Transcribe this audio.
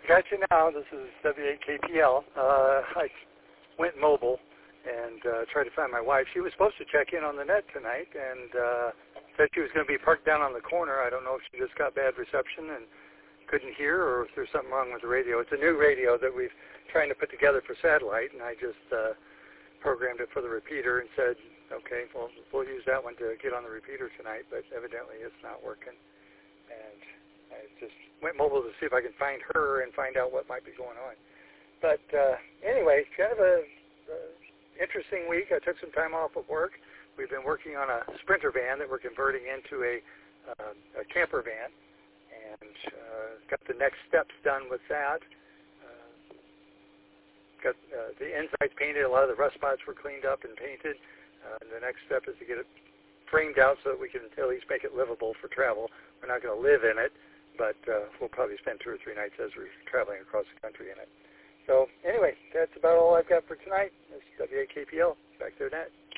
got you now. This is W8KPL. I went mobile and tried to find my wife. She was supposed to check in on the net tonight and said she was going to be parked down on the corner. I don't know if she just got bad reception and couldn't hear or if there's something wrong with the radio. It's a new radio that we've trying to put together for satellite, and I just programmed it for the repeater and said, okay, well, we'll use that one to get on the repeater tonight, but evidently it's not working. And I just went mobile to see if I can find her and find out what might be going on. But anyway, kind of a interesting week. I took some time off of work. We've been working on a Sprinter van that we're converting into a camper van, and got the next steps done with that. Got the insides painted. A lot of the rust spots were cleaned up and painted. The next step is to get it framed out so that we can at least make it livable for travel. We're not going to live in it, but we'll probably spend 2 or 3 nights as we're traveling across the country in it. So anyway, that's about all I've got for tonight. This is W8KPL. Back to the net.